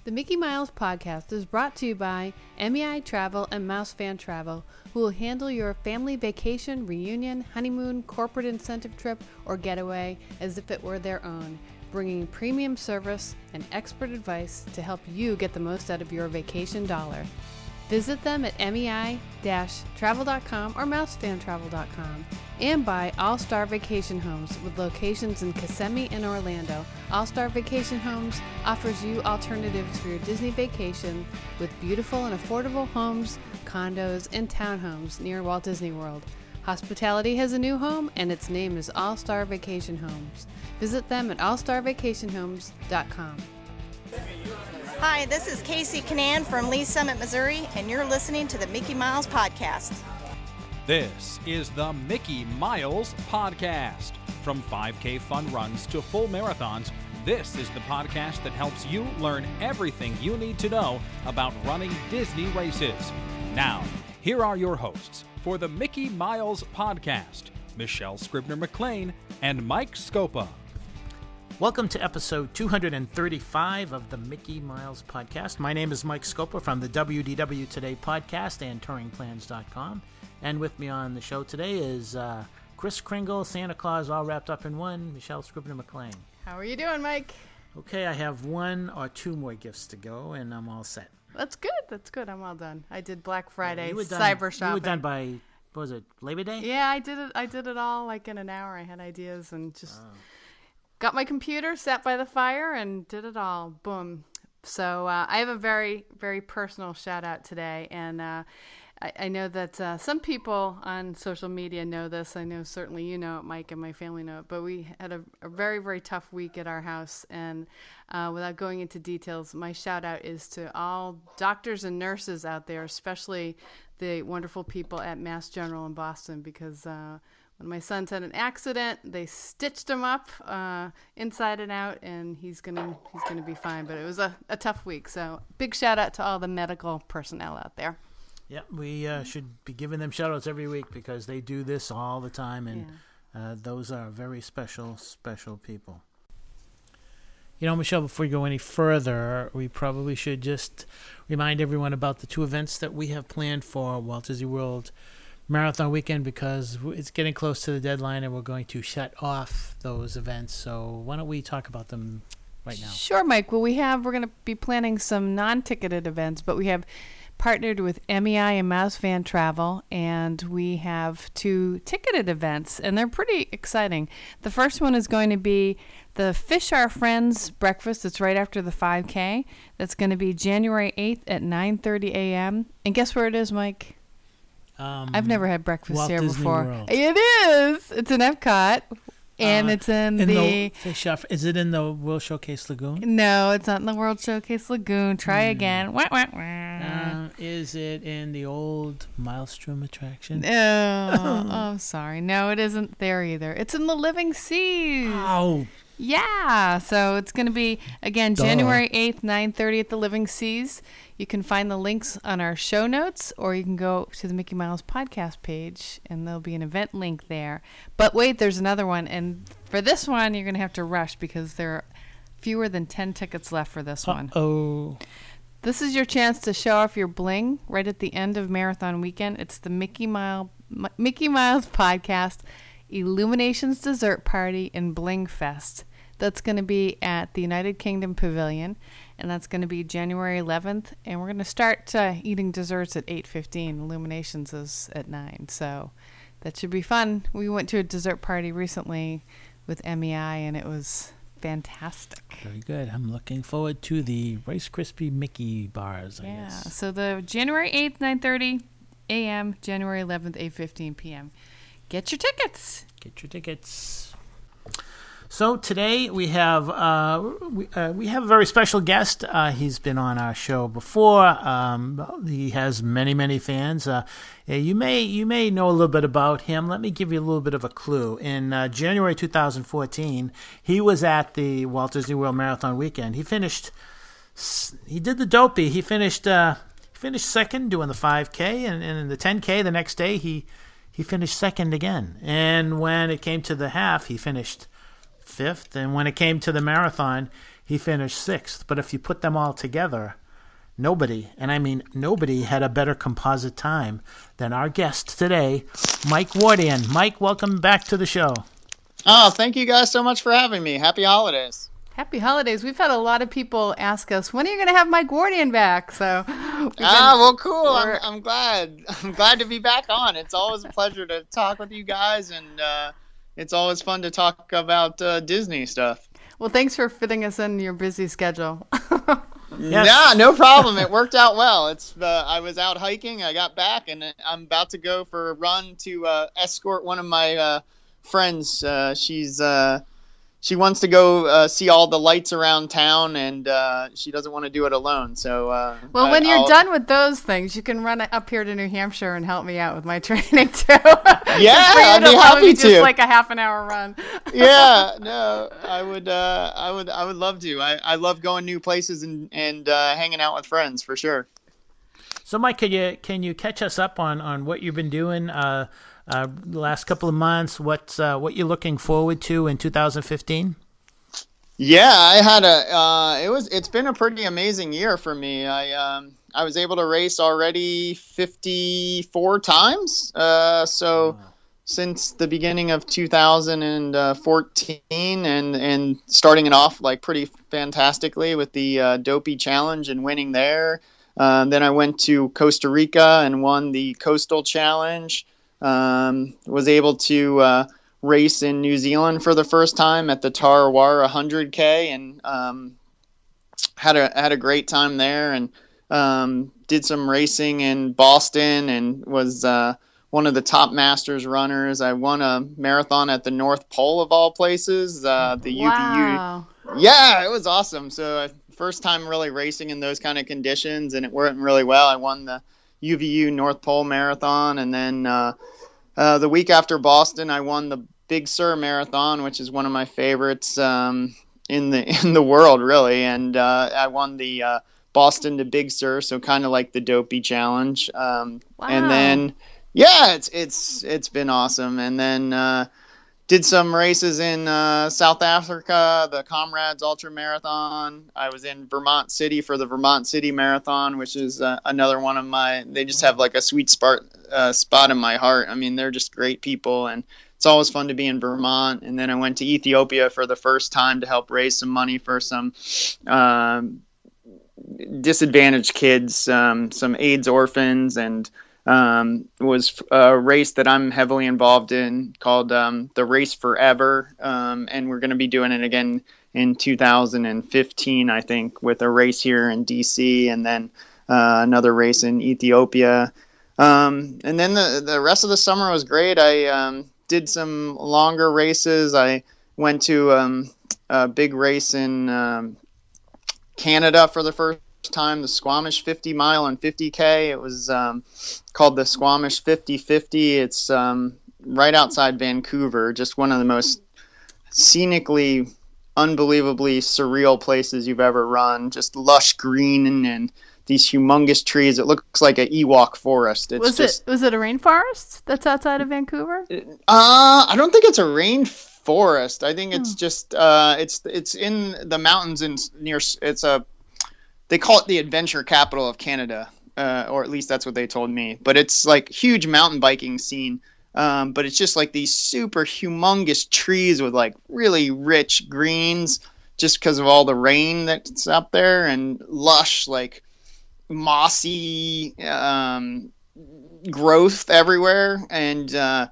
The Mickey Miles podcast is brought to you by MEI Travel and Mouse Fan Travel, who will handle your family vacation, reunion, honeymoon, corporate incentive trip, or getaway as if it were their own, bringing premium service and expert advice to help you get the most out of your vacation dollar. Visit them at MEI-travel.com or mousefantravel.com, and by All Star Vacation Homes with locations in Kissimmee and Orlando. All Star Vacation Homes offers you alternatives for your Disney vacation with beautiful and affordable homes, condos, and townhomes near Walt Disney World. Hospitality has a new home, and its name is All Star Vacation Homes. Visit them at allstarvacationhomes.com. Hi, this is Casey Canan from Lee Summit, Missouri, and you're listening to the Mickey Miles Podcast. This is the Mickey Miles Podcast. From 5K fun runs to full marathons, this is the podcast that helps you learn everything you need to know about running Disney races. Now, here are your hosts for the Mickey Miles Podcast, Michelle Scribner-McLean and Mike Scopa. Welcome to episode 235 of the Mickey Miles Podcast. My name is Mike Scopa from the WDW Today podcast and touringplans.com. And with me on the show today is Chris Kringle, Santa Claus, all wrapped up in one, Michelle Scribner-McLean. How are you doing, Mike? Okay, I have one or two more gifts to go, and I'm all set. That's good. That's good. I'm all done. I did Black Friday, You were done, cyber shopping. You were done by, what was it, Labor Day? Yeah, I did it all like in an hour. I had ideas and just got my computer, sat by the fire, and did it all. Boom. So I have a very, very personal shout out today, and I know that some people on social media know this. I know certainly you know it, Mike, and my family know it, but we had a very, very tough week at our house, and without going into details, my shout out is to all doctors and nurses out there, especially the wonderful people at Mass General in Boston, because when my son's had an accident, they stitched him up inside and out, and he's gonna be fine. But it was a tough week, so big shout out to all the medical personnel out there. Yeah, we should be giving them shout-outs every week because they do this all the time, and those are very special, special people. You know, Michelle, before we go any further, we probably should just remind everyone about the two events that we have planned for Walt Disney World Marathon Weekend, because it's getting close to the deadline and we're going to shut off those events. So why don't we talk about them right now? Sure, Mike. Well, we're going to be planning some non-ticketed events, but we have partnered with MEI and Mouse Fan Travel, and we have two ticketed events, and they're pretty exciting. The first one is going to be the Fish Our Friends breakfast. It's right after the 5K. That's going to be January 8th at 9:30 a.m. And guess where it is, Mike? I've never had breakfast Walt here Disney before. World. It is. It's in Epcot, and it's in the Fish Off. Is it in the World Showcase Lagoon? No, it's not in the World Showcase Lagoon. Try again. Wah, wah, wah. Is it in the old Maelstrom attraction? Oh, sorry. No, it isn't there either. It's in the Living Seas. Oh. Yeah, so it's going to be, again, January 8th, 9:30 at the Living Seas. You can find the links on our show notes, or you can go to the Mickey Miles podcast page, and there'll be an event link there. But wait, there's another one, and for this one, you're going to have to rush because there are fewer than 10 tickets left for this one. Oh. This is your chance to show off your bling right at the end of Marathon Weekend. It's the Mickey Miles podcast Illuminations Dessert Party and Bling Fest. That's going to be at the United Kingdom Pavilion, and that's going to be January 11th. And we're going to start eating desserts at 8:15. Illuminations is at 9, so that should be fun. We went to a dessert party recently with MEI, and it was fantastic. Very good. I'm looking forward to the Rice Krispie Mickey bars, I guess. So the January 8th, 9:30 a.m., January 11th, 8:15 p.m. Get your tickets. Get your tickets. So today we have a very special guest. He's been on our show before. He has many fans. You may know a little bit about him. Let me give you a little bit of a clue. In January 2014, he was at the Walt Disney World Marathon Weekend. He did the dopey. He finished second doing the 5K, and in the 10K the next day he finished second again. And when it came to the half, he finished fifth, and when it came to the marathon, he finished 6th. But if you put them all together, nobody, and I mean nobody, had a better composite time than our guest today, Mike Wardian. Mike, welcome back to the show. Oh, thank you guys so much for having me. Happy holidays. Happy holidays. We've had a lot of people ask us, when are you going to have Mike Wardian back? So, well, cool. I'm glad. I'm glad to be back on. It's always a pleasure to talk with you guys, and it's always fun to talk about Disney stuff. Well, thanks for fitting us in your busy schedule. Yes. Yeah, no problem. It worked out well. I was out hiking. I got back, and I'm about to go for a run to escort one of my friends. She wants to go see all the lights around town, and she doesn't want to do it alone. So, well, when you're done with those things, you can run up here to New Hampshire and help me out with my training too. Yeah, I'd be happy to. Just like a half an hour run. Yeah, no, I would love to. I love going new places and hanging out with friends for sure. So, Mike, can you catch us up on what you've been doing the last couple of months? What you're looking forward to in 2015? Yeah, I had it's been a pretty amazing year for me. I was able to race already 54 times. Since the beginning of 2014 and starting it off like pretty fantastically with the Dopey Challenge and winning there. Then I went to Costa Rica and won the Coastal Challenge. Was able to race in New Zealand for the first time at the Tarawara 100K, and had a great time there, and did some racing in Boston, and was one of the top Masters runners. I won a marathon at the North Pole of all places, the Wow. UVU. Yeah, it was awesome. So first time really racing in those kind of conditions, and it went really well. I won the UVU North Pole Marathon, and then the week after Boston, I won the Big Sur Marathon, which is one of my favorites in the world, really. And I won the Boston to Big Sur, so kind of like the Dopey Challenge. Wow. And then, yeah, it's been awesome. And then did some races in South Africa, the Comrades Ultra Marathon. I was in Vermont City for the Vermont City Marathon, which is another one of they just have like a sweet spot in my heart. I mean, they're just great people, and it's always fun to be in Vermont. And then I went to Ethiopia for the first time to help raise some money for some disadvantaged kids, some AIDS orphans, and was a race that I'm heavily involved in called the Race Forever, and we're going to be doing it again in 2015, I think, with a race here in DC, and then another race in Ethiopia. And then the rest of the summer was great. I did some longer races. I went to a big race in Canada for the first time, the Squamish 50 mile and 50K. It was called the Squamish 50-50. It's right outside Vancouver, just one of the most scenically, unbelievably surreal places you've ever run. Just lush green and these humongous trees. It looks like an Ewok forest. Was it a rainforest that's outside of Vancouver? I don't think it's a rainforest. I think it's just it's in the mountains near. They call it the adventure capital of Canada, or at least that's what they told me. But it's like huge mountain biking scene. But it's just like these super humongous trees with like really rich greens, just because of all the rain that's up there, and lush, like mossy growth everywhere, and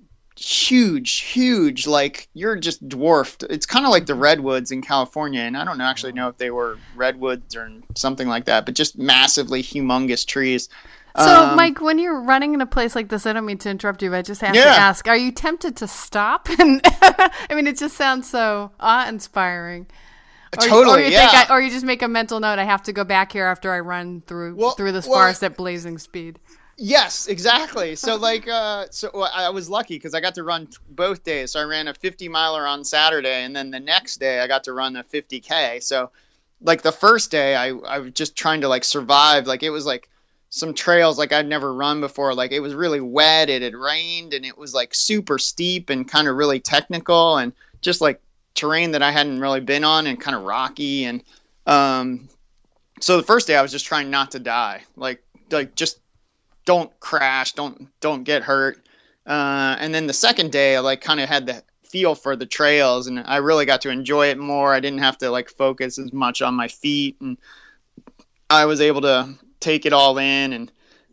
huge, like you're just dwarfed. It's kind of like the redwoods in California, and I don't actually know if they were redwoods or something like that, but just massively humongous trees. So, Mike, when you're running in a place like this, I don't mean to interrupt you, but I just have to ask, are you tempted to stop? And I mean, it just sounds so awe-inspiring. Totally, or you just make a mental note, I have to go back here after I run through this forest at blazing speed. Yes, exactly. So I was lucky because I got to run both days. So I ran a 50 miler on Saturday, and then the next day I got to run a 50K. So like the first day I was just trying to like survive. Like it was like some trails like I'd never run before. Like it was really wet. It had rained, and it was like super steep and kind of really technical, and just like terrain that I hadn't really been on and kind of rocky. And so the first day I was just trying not to die, like just don't crash, don't get hurt. And then the second day I like kind of had the feel for the trails, and I really got to enjoy it more. I didn't have to like focus as much on my feet, and I was able to take it all in. And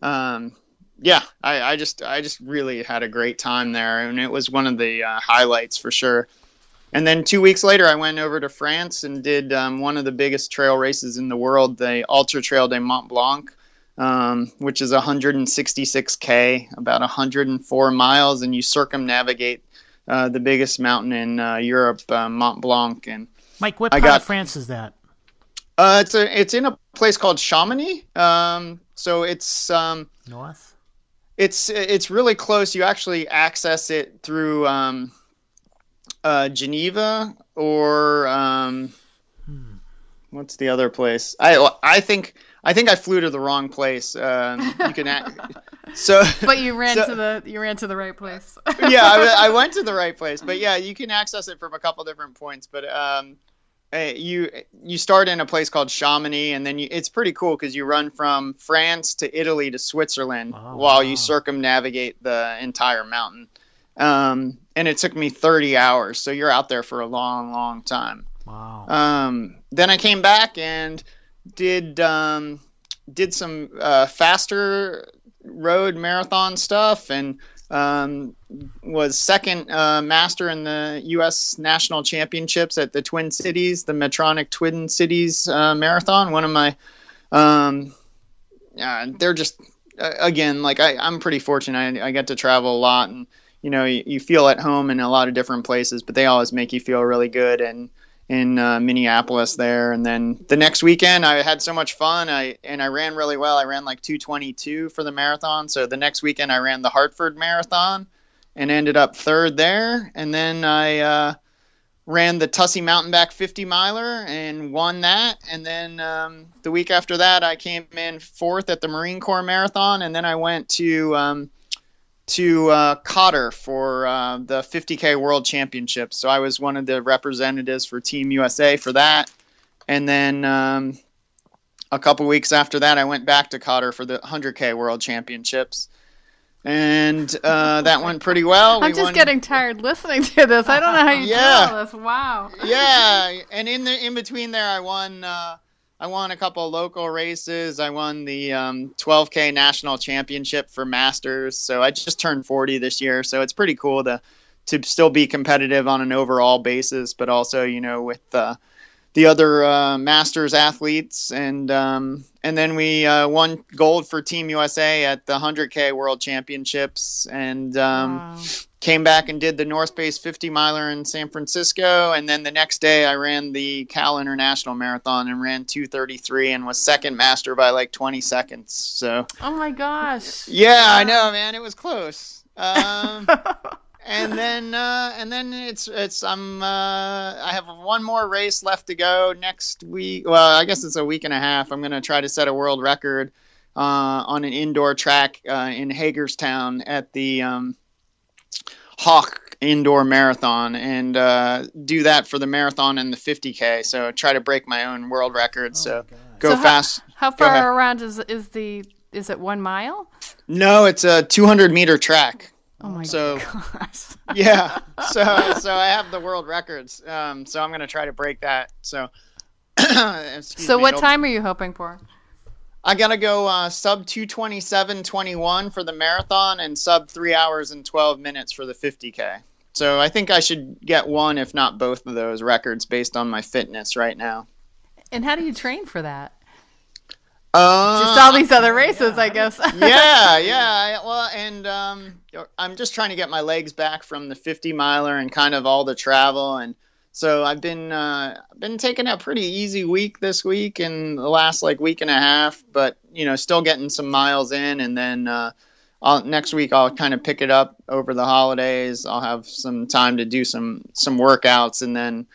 I just really had a great time there, and it was one of the highlights for sure. And then 2 weeks later, I went over to France and did one of the biggest trail races in the world, the Ultra Trail de Mont Blanc, which is 166K, about 104 miles, and you circumnavigate the biggest mountain in Europe, Mont Blanc. And Mike, what part of France is that? It's in a place called Chamonix. So it's north. It's really close. You actually access it through Geneva or what's the other place? I think I flew to the wrong place. You can but you ran to the right place. Yeah, I went to the right place. But yeah, you can access it from a couple different points. But you start in a place called Chamonix, and then it's pretty cool because you run from France to Italy to Switzerland while you circumnavigate the entire mountain. And it took me 30 hours, so you're out there for a long, long time. Wow. Then I came back and did some faster road marathon stuff, and was second master in the U.S. National Championships at the Twin Cities, the Medtronic Twin Cities Marathon. One of my, they're just, again, like I'm pretty fortunate. I get to travel a lot, and you feel at home in a lot of different places, but they always make you feel really good. And in Minneapolis there. And then the next weekend I had so much fun. I ran really well. I ran like 2:22 for the marathon. So the next weekend I ran the Hartford Marathon and ended up third there. And then I ran the Tussey Mountain Back 50 miler and won that. And then the week after that I came in fourth at the Marine Corps Marathon. And then I went to Qatar for the 50K World Championships. So I was one of the representatives for Team USA for that. And then a couple weeks after that, I went back to Qatar for the 100K World Championships. And that went pretty well. I'm just getting tired listening to this. I don't know how you do all this. Wow. Yeah. And in between there, I won a couple of local races. I won the 12K National Championship for Masters. So I just turned 40 this year. So it's pretty cool to still be competitive on an overall basis, but also, with the other Masters athletes. And then we won gold for Team USA at the 100K World Championships. And came back and did the North Face 50 miler in San Francisco. And then the next day I ran the Cal International Marathon and ran 2:33 and was second master by like 20 seconds. So, oh my gosh. Yeah, I know, man. It was close. And then I have one more race left to go next week. Well, I guess it's a week and a half. I'm going to try to set a world record on an indoor track in Hagerstown at the Hawk Indoor Marathon, and do that for the marathon and the 50K. So try to break my own world record. So go fast. How far around is it 1 mile? No, it's a 200-meter track. Oh my gosh. Yeah. So I have the world records. So I'm going to try to break that. So what time are you hoping for? I got to go sub 2:27:21 for the marathon and sub 3 hours and 12 minutes for the 50K. So I think I should get one, if not both of those records based on my fitness right now. And how do you train for that? Just all these other races, I guess. Yeah. Well, and I'm just trying to get my legs back from the 50 miler and kind of all the travel. And so I've been taking a pretty easy week this week and the last like week and a half, but still getting some miles in. And then next week I'll kind of pick it up over the holidays. I'll have some time to do some workouts, and then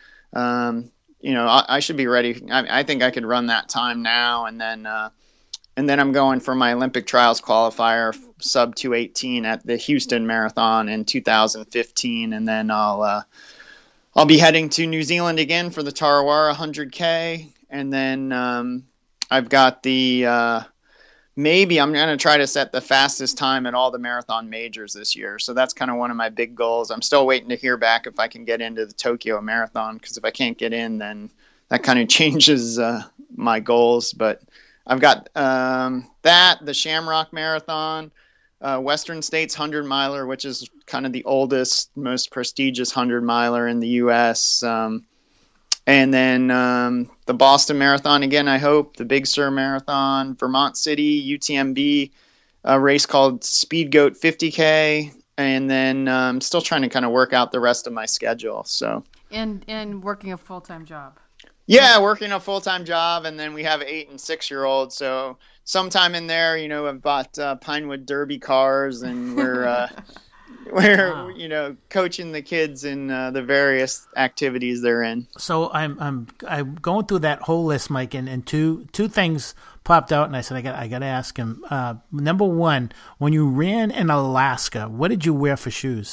I should be ready. I think I could run that time now, and then I'm going for my Olympic trials qualifier sub 2:18 at the Houston Marathon in 2015, and then I'll be heading to New Zealand again for the Tarawara 100K. And then I've got the maybe I'm going to try to set the fastest time at all the marathon majors this year. So that's kind of one of my big goals. I'm still waiting to hear back if I can get into the Tokyo Marathon, because if I can't get in, then that kind of changes my goals. But I've got the Shamrock Marathon, Western States 100 miler, which is kind of the oldest, most prestigious 100 miler in the U.S. And then the Boston Marathon again, I hope, the Big Sur Marathon, Vermont City, UTMB, a race called Speed Goat 50K, and then I'm still trying to kind of work out the rest of my schedule. So and working a full-time job. Yeah, working a full-time job, and then we have 8 and 6-year-olds. So sometime in there, I've bought Pinewood Derby cars, and we're wow. Coaching the kids in the various activities they're in. So I'm going through that whole list, Mike, and two things popped out, and I said I got to ask him. Number one, when you ran in Alaska, what did you wear for shoes?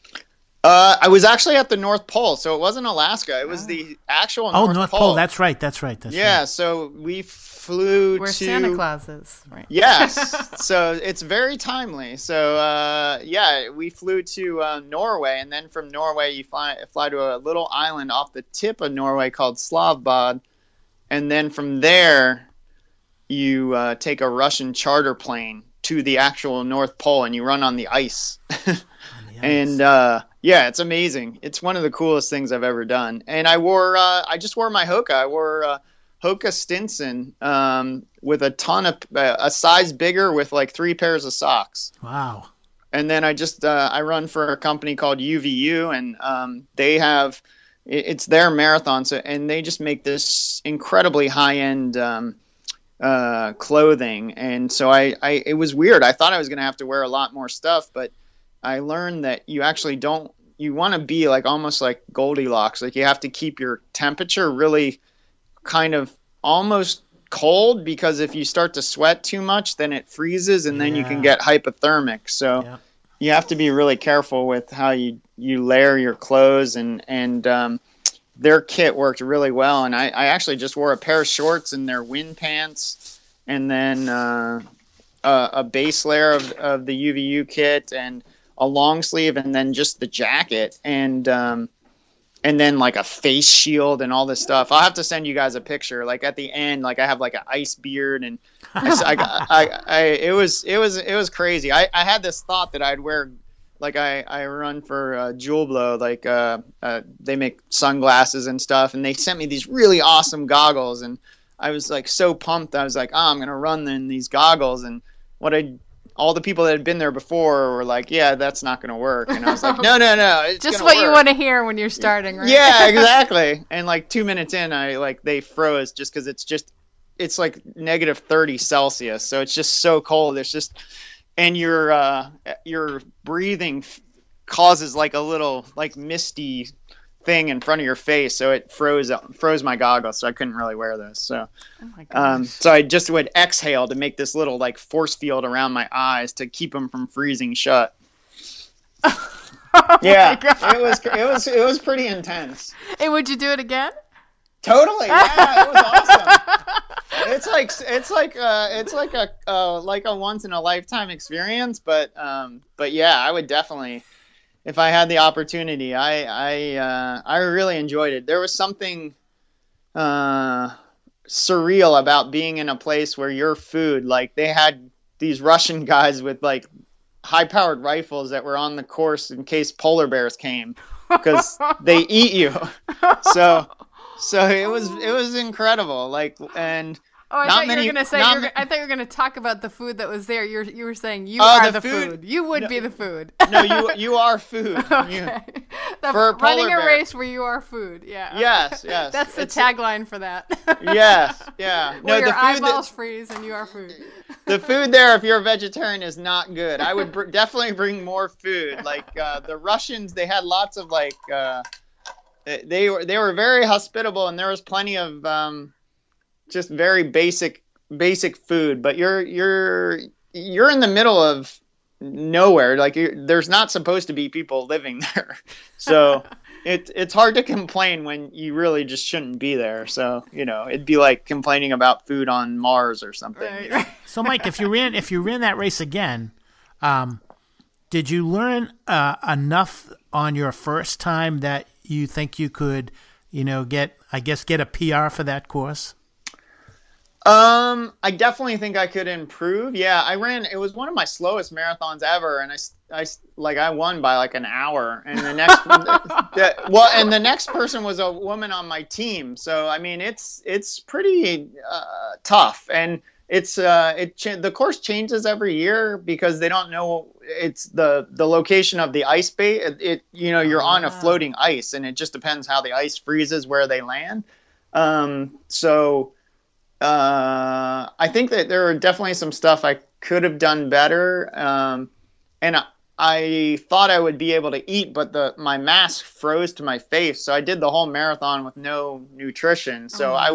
I was actually at the North Pole, so it wasn't Alaska. It was the actual North Pole. That's right. Yeah, right. So we flew where to Santa Claus is. Right. Yes. So it's very timely. So we flew to Norway, and then from Norway you fly to a little island off the tip of Norway called Slavbad, and then from there you take a Russian charter plane to the actual North Pole, and you run on the ice. And it's amazing. It's one of the coolest things I've ever done. And I just wore my Hoka. I wore Hoka Stinson with a ton of a size bigger with like 3 pairs of socks. Wow. And then I run for a company called UVU, and they have it's their marathon. So and they just make this incredibly high end clothing. And so it was weird. I thought I was going to have to wear a lot more stuff, but I learned that you actually you want to be like almost like Goldilocks. Like you have to keep your temperature really kind of almost cold, because if you start to sweat too much, then it freezes and then you can get hypothermic. So you have to be really careful with how you layer your clothes, and their kit worked really well. And I actually just wore a pair of shorts and their wind pants, and then a base layer of the UVU kit, and a long sleeve, and then just the jacket, and then like a face shield and all this stuff. I'll have to send you guys a picture. Like at the end, like I have like an ice beard, and it was crazy. I had this thought that I'd wear, like I run for Jewel Blow, like they make sunglasses and stuff, and they sent me these really awesome goggles, and I was like so pumped. I was like, I'm gonna run in these goggles, and all the people that had been there before were like, yeah, that's not going to work. And I was like, no, it's just what work. You want to hear when you're starting, right? Yeah, exactly. And like 2 minutes in, they froze just because it's like negative 30 Celsius. So it's just so cold. It's just, and your breathing causes like a little like misty thing in front of your face, so it froze my goggles, so I couldn't really wear those. So so I just would exhale to make this little like force field around my eyes to keep them from freezing shut. It was pretty intense. Hey, would you do it again? Totally. Yeah, it was awesome. It's like a once in a lifetime experience, but yeah, I would definitely, if I had the opportunity. I really enjoyed it. There was something surreal about being in a place where your food, like they had these Russian guys with like high-powered rifles that were on the course in case polar bears came, because they eat you. So it was incredible. Like, and I thought you were going to say. I thought you were going to talk about the food that was there. You were saying you are the food. You would be the food. No, you are food. Okay. Running a race where you are food. Yeah. Yes. That's the tagline for that. Yes. Yeah. Where your eyeballs freeze and you are food. The food there, if you're a vegetarian, is not good. I would definitely bring more food. Like the Russians, they had lots of like. They were very hospitable, and there was plenty of. Just very basic food, but you're in the middle of nowhere. Like there's not supposed to be people living there, so it's hard to complain when you really just shouldn't be there. So, it'd be like complaining about food on Mars or something. Right. So, Mike, if you ran that race again, did you learn enough on your first time that you think you could, get a PR for that course? I definitely think I could improve. Yeah, it was one of my slowest marathons ever, and I won by like an hour. And the next, and the next person was a woman on my team. So I mean, it's pretty tough, and the course changes every year because they don't know it's the location of the ice bait. You're on a floating ice, and it just depends how the ice freezes where they land. I think that there are definitely some stuff I could have done better. And I thought I would be able to eat, but my mask froze to my face. So I did the whole marathon with no nutrition. So I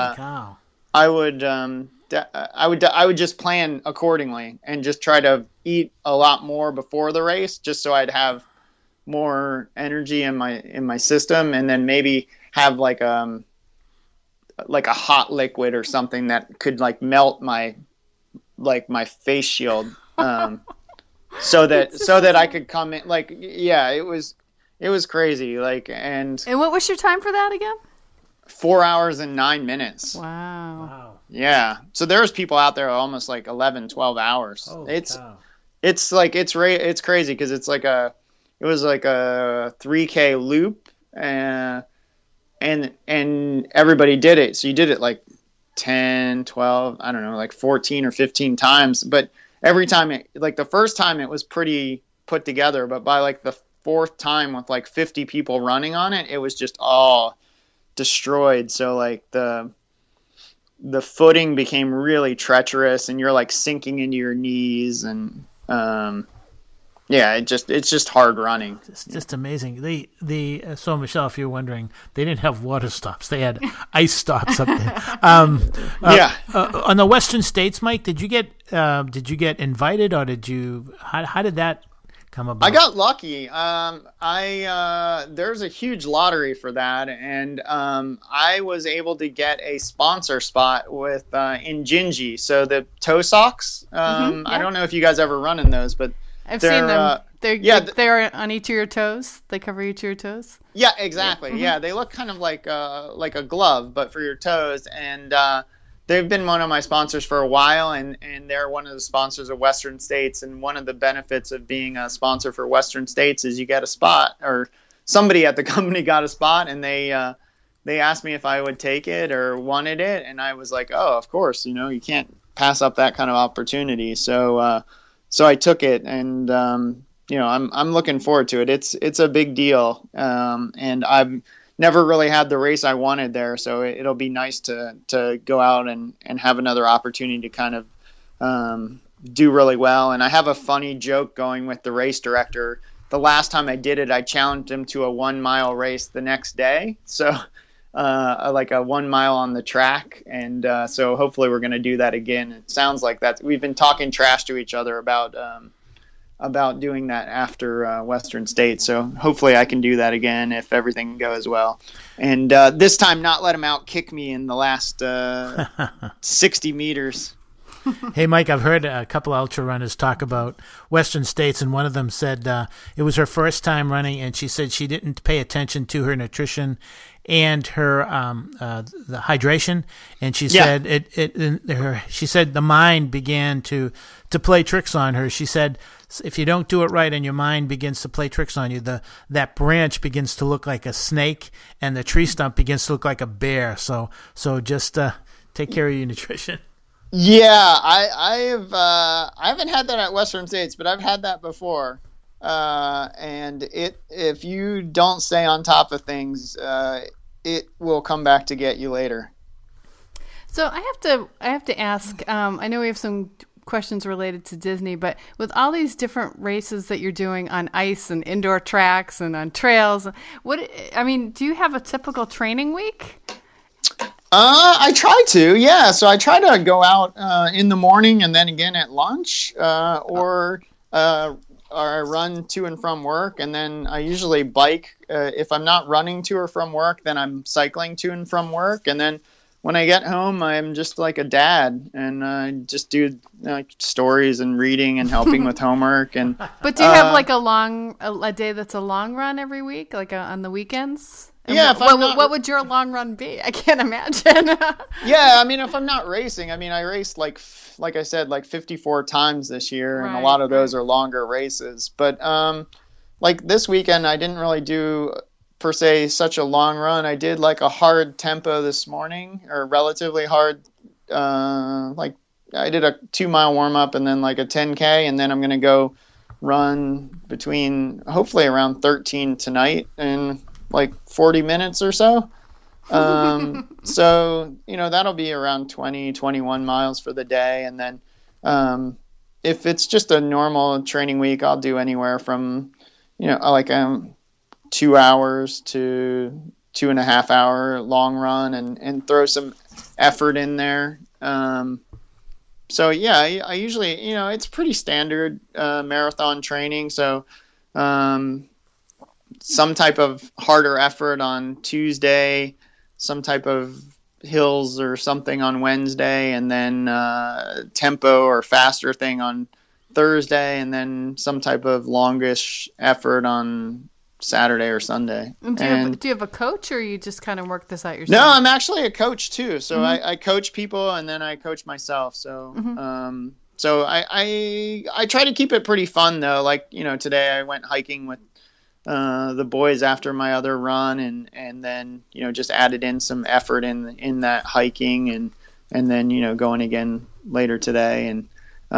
would just plan accordingly and just try to eat a lot more before the race, just so I'd have more energy in my system, and then maybe have like a hot liquid or something that could like melt my face shield, so that I could come in. It was crazy. And what was your time for that again? 4 hours and 9 minutes. Wow. Yeah. So there's people out there almost like 11, 12 hours. It's crazy because it was like a 3K loop, and everybody did it. So you did it like 10, 12, I don't know, like 14 or 15 times. But every time the first time it was pretty put together, but by like the fourth time with like 50 people running on it, it was just all destroyed. So like the footing became really treacherous, and you're like sinking into your knees, and it's just hard running. It's just amazing. So Michelle, if you're wondering, they didn't have water stops; they had ice stops up there. On the Western States, Mike, did you get invited, or did you? How did that come about? I got lucky. There's a huge lottery for that, and I was able to get a sponsor spot with in Gingy. So the toe socks. I don't know if you guys ever run in those, but I've seen them. They're on each of your toes. They cover each of your toes. Yeah, exactly. Yeah, they look kind of like a glove, but for your toes. And they've been one of my sponsors for a while, and they're one of the sponsors of Western States. And one of the benefits of being a sponsor for Western States is you get a spot, or somebody at the company got a spot, and they asked me if I would take it or wanted it, and I was like, oh, of course, you can't pass up that kind of opportunity. So I took it, and I'm looking forward to it. It's a big deal, and I've never really had the race I wanted there, so it'll be nice to go out and have another opportunity to kind of do really well. And I have a funny joke going with the race director. The last time I did it, I challenged him to a 1 mile race the next day. So like a 1 mile on the track. And so hopefully we're going to do that again. It sounds like that. We've been talking trash to each other about doing that after Western States. So hopefully I can do that again if everything goes well. And this time not let him out kick me in the last 60 meters. Hey, Mike, I've heard a couple ultra runners talk about Western States, and one of them said it was her first time running, and she said she didn't pay attention to her nutrition and her the hydration, and she said she said the mind began to play tricks on her. She said if you don't do it right and your mind begins to play tricks on you, that branch begins to look like a snake, and the tree stump begins to look like a bear. So just take care of your nutrition. Yeah, I haven't had that at Western States, but I've had that before. And if you don't stay on top of things, it will come back to get you later. So I have to ask. I know we have some questions related to Disney, but with all these different races that you're doing on ice and indoor tracks and on trails, do you have a typical training week? I try to, yeah. So I try to go out in the morning and then again at lunch, or or I run to and from work, and then I usually bike. If I'm not running to or from work, then I'm cycling to and from work, and then when I get home, I'm just like a dad, and I just do stories and reading and helping with homework. And but do you have like a day that's a long run every week, like on the weekends? And yeah. What would your long run be? I can't imagine. Yeah, I mean, if I'm not racing, I mean, I raced like I said, like 54 times this year, and a lot of those are longer races. But like this weekend, I didn't really do per se such a long run. I did like a hard tempo this morning, or relatively hard. Like I did a 2-mile warm up and then like a 10K, and then I'm gonna go run between hopefully around 13 tonight in like 40 minutes or so. So that'll be around 20-21 miles for the day, and then if it's just a normal training week, I'll do anywhere from 2 hours to 2.5 hour long run, and throw some effort in there. So yeah, I usually, it's pretty standard marathon training. So some type of harder effort on Tuesday, some type of hills or something on Wednesday, and then tempo or faster thing on Thursday, and then some type of longish effort on Saturday or Sunday. Do you have a coach, or you just kind of work this out yourself? No, I'm actually a coach too. So I coach people, and then I coach myself. So so I try to keep it pretty fun though. Like today I went hiking with the boys after my other run, and then just added in some effort in that hiking, and then going again later today. And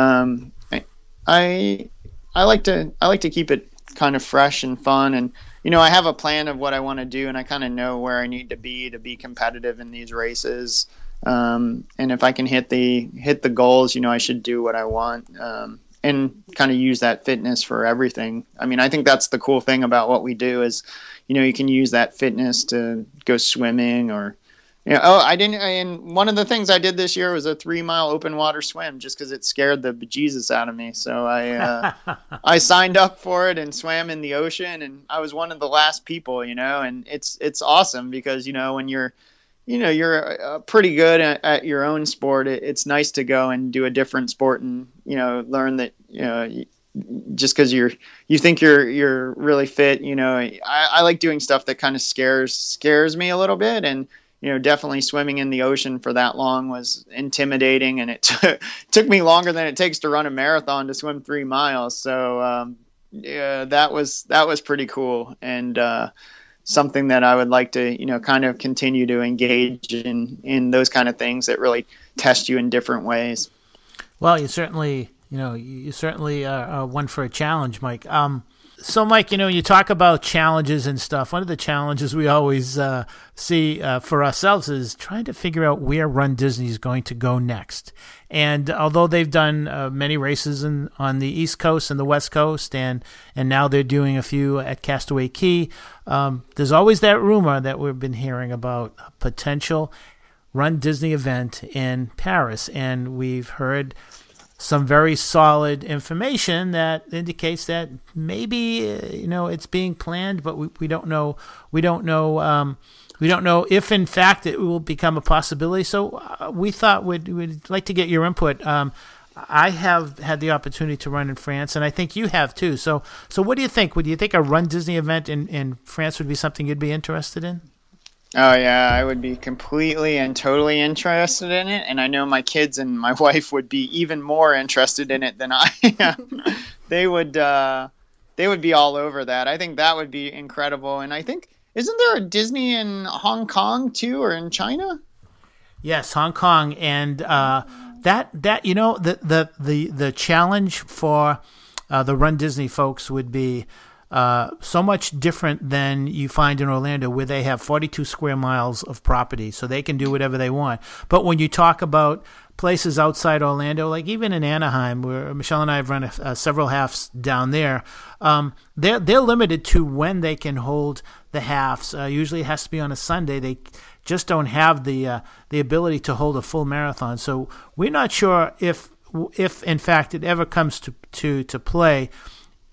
I like to keep it kind of fresh and fun, and I have a plan of what I want to do, and I kind of know where I need to be competitive in these races. And if I can hit the goals, I should do what I want, and kind of use that fitness for everything. I mean, I think that's the cool thing about what we do is, you can use that fitness to go swimming, or and one of the things I did this year was a 3-mile open water swim, just because it scared the bejesus out of me. So I signed up for it and swam in the ocean, and I was one of the last people, and it's awesome because, when you're pretty good at your own sport, it's nice to go and do a different sport and, learn that, just because you think you're really fit, I like doing stuff that kind of scares me a little bit. And, definitely swimming in the ocean for that long was intimidating, and it took me longer than it takes to run a marathon to swim 3 miles. So, yeah, that was pretty cool. And, something that I would like to, kind of continue to engage in those kind of things that really test you in different ways. Well, you certainly are one for a challenge, Mike. So, Mike, you talk about challenges and stuff. One of the challenges we always see for ourselves is trying to figure out where Run Disney is going to go next. And although they've done many races on the East Coast and the West Coast, and now they're doing a few at Castaway Cay, there's always that rumor that we've been hearing about a potential Run Disney event in Paris. And we've heard some very solid information that indicates that maybe it's being planned, but we don't know. We don't know if in fact it will become a possibility. So we thought we'd like to get your input. I have had the opportunity to run in France, and I think you have too. So what do you think? Would you think a Run Disney event in France would be something you'd be interested in? Oh, yeah, I would be completely and totally interested in it. And I know my kids and my wife would be even more interested in it than I am. They would be all over that. I think that would be incredible. And I think, isn't there a Disney in Hong Kong too, or in China? Yes, Hong Kong. And the challenge for the Run Disney folks would be so much different than you find in Orlando, where they have 42 square miles of property, so they can do whatever they want. But when you talk about places outside Orlando, like even in Anaheim, where Michelle and I have run several halves down there, they're limited to when they can hold the halves. Usually it has to be on a Sunday. They just don't have the ability to hold a full marathon. So we're not sure if in fact it ever comes to play.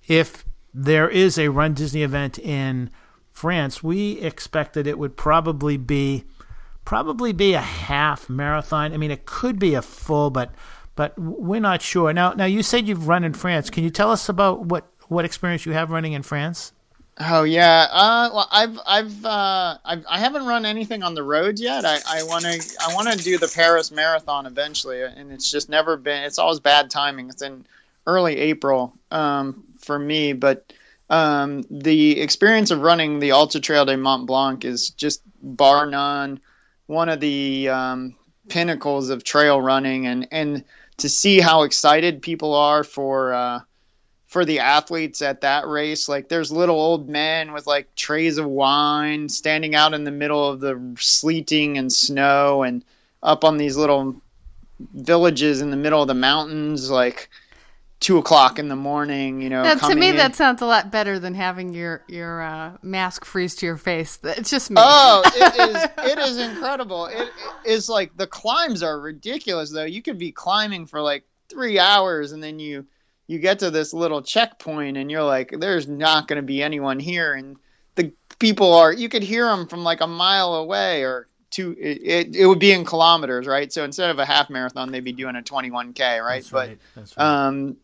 if there is a Run Disney event in France, we expect that it would probably be a half marathon. I mean, it could be a full, but we're not sure. Now you said you've run in France. Can you tell us about what experience you have running in France? Oh yeah. Well, I haven't run anything on the roads yet. I want to do the Paris Marathon eventually, and it's just never been. It's always bad timing. It's in early April for me, but the experience of running the Ultra Trail de Mont Blanc is just bar none one of the pinnacles of trail running, and to see how excited people are for the athletes at that race. Like, there's little old men with like trays of wine standing out in the middle of the sleeting and snow and up on these little villages in the middle of the mountains, like 2:00 in the morning, Now, to me, in. that sounds a lot better than having your mask freeze to your face. It's just me. Oh, it is incredible. It is like, the climbs are ridiculous, though. You could be climbing for like 3 hours, and then you get to this little checkpoint, and you're like, there's not going to be anyone here. And the people you could hear them from like a mile away, or two. It would be in kilometers, right? So instead of a half marathon, they'd be doing a 21K, right? That's right. That's right.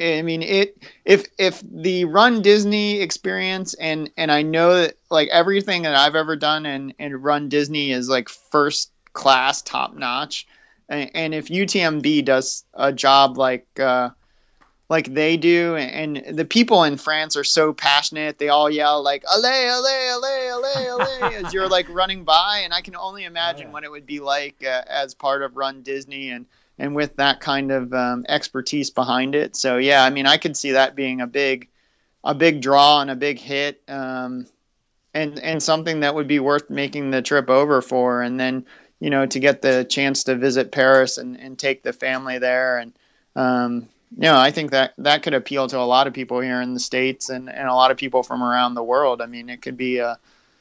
If the Run Disney experience, and I know that like everything that I've ever done and Run Disney is like first class, top notch. And if UTMB does a job like they do, and the people in France are so passionate, they all yell like "Allez, allez, allez, allez, allez" as you're like running by, and I can only imagine what it would be like as part of Run Disney and with that kind of expertise behind it. So yeah, I mean, I could see that being a big draw and a big hit, and something that would be worth making the trip over for, and then to get the chance to visit Paris and take the family there, and I think that could appeal to a lot of people here in the States and a lot of people from around the world. I mean, it could be a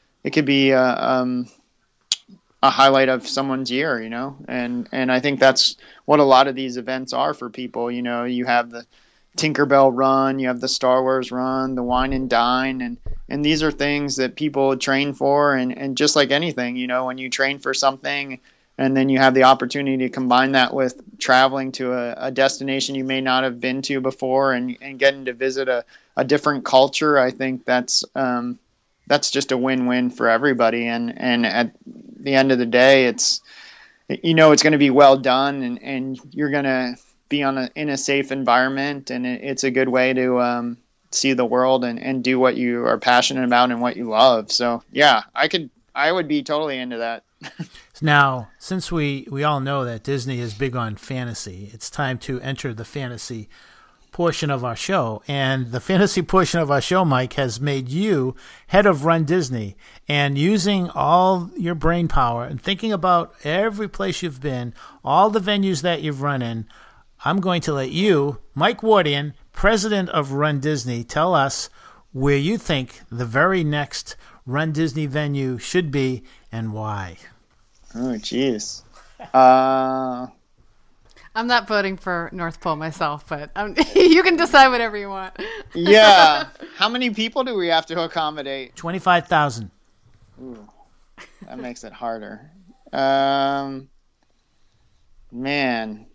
highlight of someone's year, and I think that's what a lot of these events are for people. You have the Tinkerbell Run, you have the Star Wars Run, the Wine and Dine, and these are things that people train for, and just like anything, when you train for something and then you have the opportunity to combine that with traveling to a destination you may not have been to before, and getting to visit a different culture, I think that's just a win-win for everybody. And at the end of the day, it's going to be well done, and you're going to be in a safe environment, and it's a good way to see the world and do what you are passionate about and what you love. So yeah, I would be totally into that. Now, since we all know that Disney is big on fantasy, it's time to enter the fantasy portion of our show. And the fantasy portion of our show, Mike, has made you head of Run Disney. And using all your brain power and thinking about every place you've been, all the venues that you've run in, I'm going to let you, Mike Wardian, president of Run Disney, tell us where you think the very next Run Disney venue should be and why. Oh, jeez. I'm not voting for North Pole myself, but you can decide whatever you want. Yeah. How many people do we have to accommodate? 25,000. Ooh, that makes it harder. Man,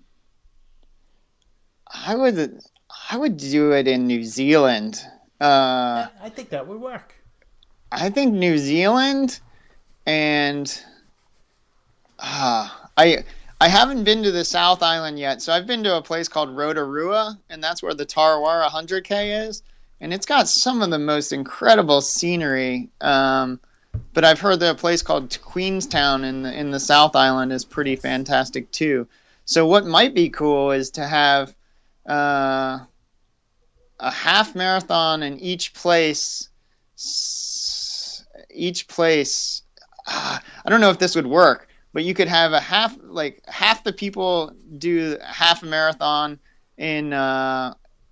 I would do it in New Zealand. I think that would work. I think New Zealand, and I haven't been to the South Island yet, so I've been to a place called Rotorua, and that's where the Tarawara 100K is, and it's got some of the most incredible scenery. But I've heard that a place called Queenstown in the South Island is pretty fantastic too. So what might be cool is to have a half marathon in each place. I don't know if this would work, but you could have half the people do half a marathon and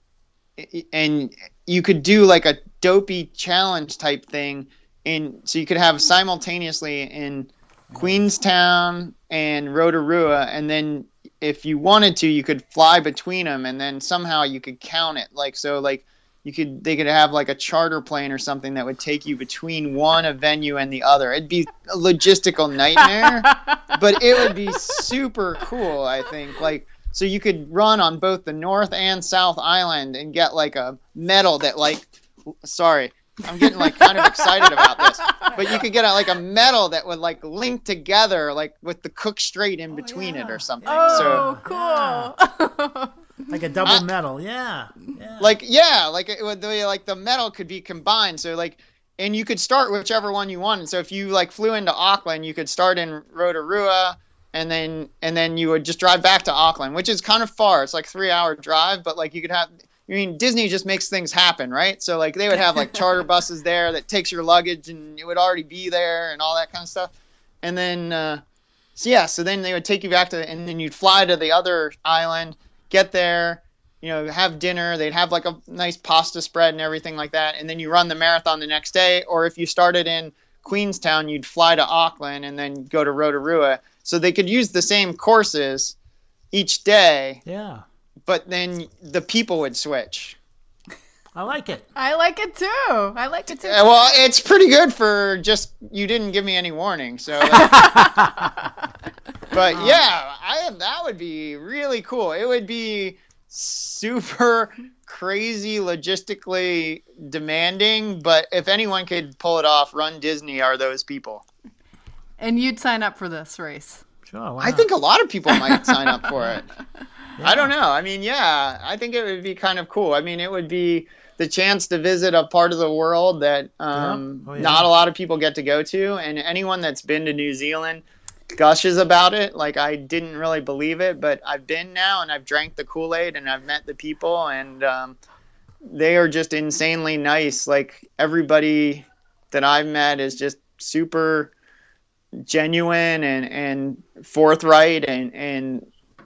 you could do like a dopey challenge type thing, so you could have simultaneously in Queenstown and Rotorua, and then if you wanted to, you could fly between them, and then somehow you could count it. they could have like a charter plane or something that would take you between one venue and the other. It'd be a logistical nightmare, but it would be super cool, I think. Like, so you could run on both the North and South Island and get like a medal that sorry, I'm getting like kind of excited about this, but you could get like a medal that would like link together, like with the Cook Strait in between it or something. Oh, cool. Like a double medal, like it would be like the medal could be combined. So like, and you could start whichever one you wanted. So if you like flew into Auckland, you could start in Rotorua, and then you would just drive back to Auckland, which is kind of far. It's like 3-hour drive, but like you could have. I mean, Disney just makes things happen, right? So like they would have like charter buses there that takes your luggage, and it would already be there and all that kind of stuff. And then, so then they would take you back and then you'd fly to the other island. Get there, have dinner. They'd have like a nice pasta spread and everything like that. And then you run the marathon the next day. Or if you started in Queenstown, you'd fly to Auckland and then go to Rotorua. So they could use the same courses each day. Yeah. But then the people would switch. I like it. I like it too. Well, it's pretty good for just you didn't give me any warning. So but yeah, that would be really cool. It would be super crazy, logistically demanding, but if anyone could pull it off, Run Disney are those people. And you'd sign up for this race? Sure. I think a lot of people might sign up for it. Yeah. I don't know. I mean, I think it would be kind of cool. I mean, it would be the chance to visit a part of the world that not a lot of people get to go to, and anyone that's been to New Zealand gushes about it. Like, I didn't really believe it, but I've been now, and I've drank the Kool-Aid, and I've met the people, and they are just insanely nice. Like, everybody that I've met is just super genuine and forthright and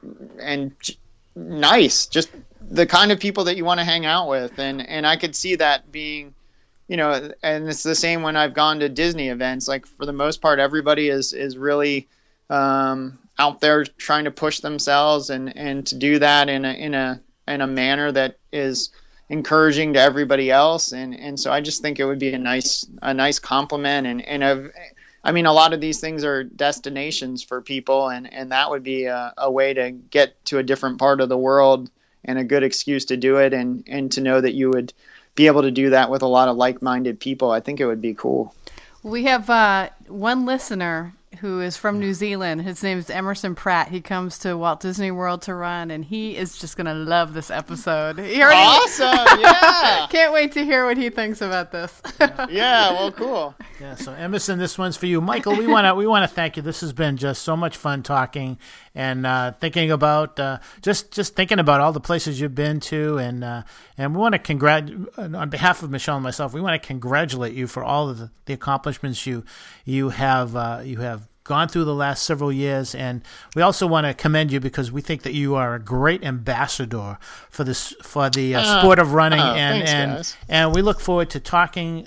nice, just the kind of people that you want to hang out with. And I could see that being, and it's the same when I've gone to Disney events. Like, for the most part, everybody is really out there trying to push themselves and to do that in a manner that is encouraging to everybody else. And so I just think it would be a nice compliment. I mean, a lot of these things are destinations for people, and that would be a way to get to a different part of the world and a good excuse to do it, and to know that you would be able to do that with a lot of like-minded people. I think it would be cool. We have one listener who is from New Zealand. His name is Emerson Pratt. He comes to Walt Disney World to run, and he is just going to love this episode. Awesome! Yeah! Can't wait to hear what he thinks about this. Yeah, well, cool. Yeah, so Emerson, this one's for you. Michael, we want to thank you. This has been just so much fun talking and thinking about just thinking about all the places you've been to, and we want to on behalf of Michelle and myself, we want to congratulate you for all of the accomplishments you have gone through the last several years, and we also want to commend you because we think that you are a great ambassador for the sport of running, thanks, and we look forward to talking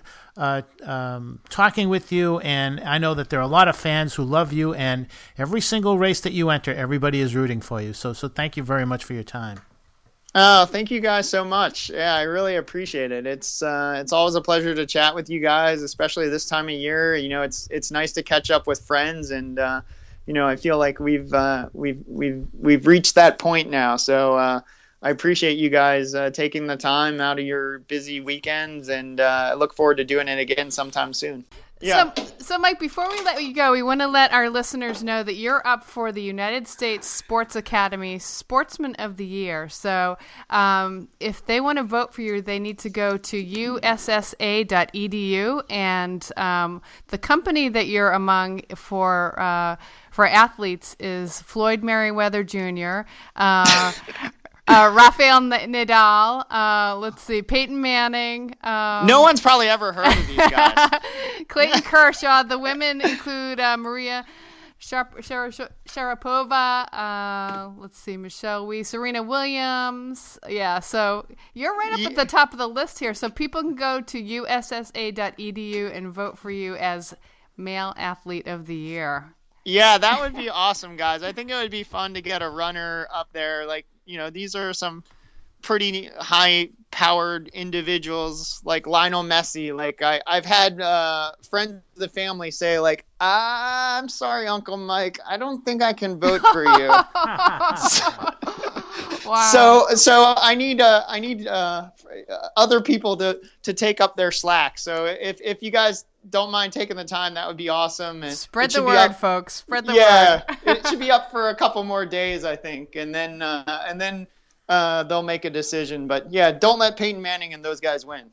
with you. And I know that there are a lot of fans who love you, and every single race that you enter, everybody is rooting for you. So thank you very much for your time. Oh, thank you guys so much. Yeah, I really appreciate it. It's always a pleasure to chat with you guys, especially this time of year. It's nice to catch up with friends, and I feel like we've reached that point now. So I appreciate you guys taking the time out of your busy weekends, and I look forward to doing it again sometime soon. Yeah. So Mike, before we let you go, we want to let our listeners know that you're up for the United States Sports Academy Sportsman of the Year. So if they want to vote for you, they need to go to ussa.edu, and the company that you're among for athletes is Floyd Merriweather Jr., Rafael Nadal, let's see, Peyton Manning. No one's probably ever heard of these guys. Clayton Kershaw. The women include Maria Sharapova, let's see, Michelle Wie, Serena Williams. Yeah, so you're right up at the top of the list here. So people can go to ussa.edu and vote for you as Male Athlete of the Year. Yeah, that would be awesome, guys. I think it would be fun to get a runner up there. Like, these are some pretty high-powered individuals like Lionel Messi. Like I've had friends of the family say, like, I'm sorry, Uncle Mike, I don't think I can vote for you. Wow. So I need other people to take up their slack. So if you guys don't mind taking the time, that would be awesome. And spread the word, folks. Spread the word. Yeah, it should be up for a couple more days, I think, and then they'll make a decision. But yeah, don't let Peyton Manning and those guys win.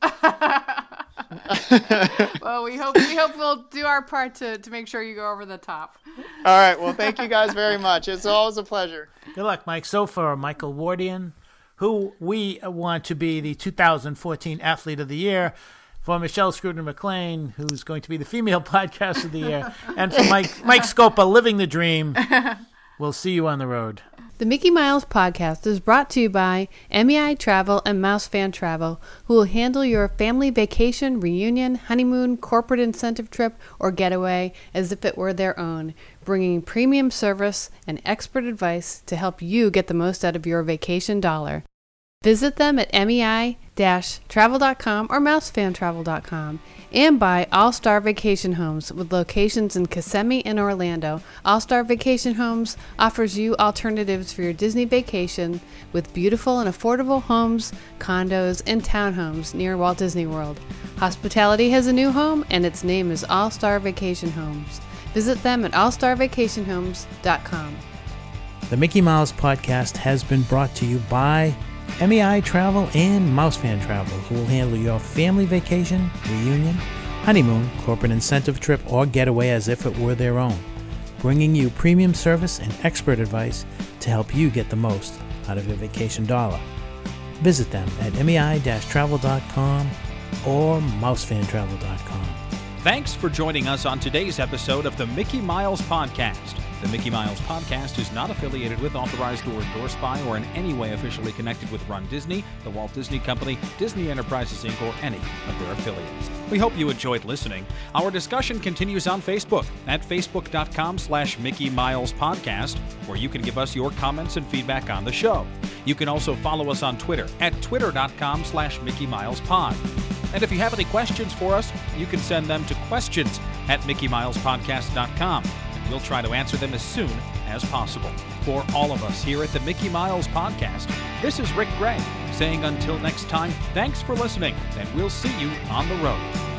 Well, we hope we'll do our part to make sure you go over the top. All right. Well, thank you guys very much. It's always a pleasure. Good luck, Mike. So for Michael Wardian, who we want to be the 2014 Athlete of the Year, for Michelle Scruton-McLean, who's going to be the Female Podcast of the Year, and for Mike Scopa, living the dream. We'll see you on the road. The Mickey Miles Podcast is brought to you by MEI Travel and Mouse Fan Travel, who will handle your family vacation, reunion, honeymoon, corporate incentive trip, or getaway as if it were their own, bringing premium service and expert advice to help you get the most out of your vacation dollar. Visit them at MEI-travel.com or mousefantravel.com, and by All Star Vacation Homes with locations in Kissimmee and Orlando. All Star Vacation Homes offers you alternatives for your Disney vacation with beautiful and affordable homes, condos, and townhomes near Walt Disney World. Hospitality has a new home, and its name is All Star Vacation Homes. Visit them at allstarvacationhomes.com. The Mickey Mouse Podcast has been brought to you by MEI Travel and Mousefan Travel, who will handle your family vacation, reunion, honeymoon, corporate incentive trip, or getaway as if it were their own, bringing you premium service and expert advice to help you get the most out of your vacation dollar. Visit them at MEI-travel.com or mousefantravel.com. Thanks for joining us on today's episode of the Mickey Miles Podcast. The Mickey Miles Podcast is not affiliated with, authorized, or endorsed by, or in any way officially connected with Run Disney, the Walt Disney Company, Disney Enterprises, Inc., or any of their affiliates. We hope you enjoyed listening. Our discussion continues on Facebook at facebook.com/Mickey Miles Podcast, where you can give us your comments and feedback on the show. You can also follow us on Twitter at twitter.com/Mickey Miles Pod. And if you have any questions for us, you can send them to questions@MickeyMilesPodcast.com. We'll try to answer them as soon as possible. For all of us here at the Mickey Miles Podcast, this is Rick Gray saying until next time, thanks for listening, and we'll see you on the road.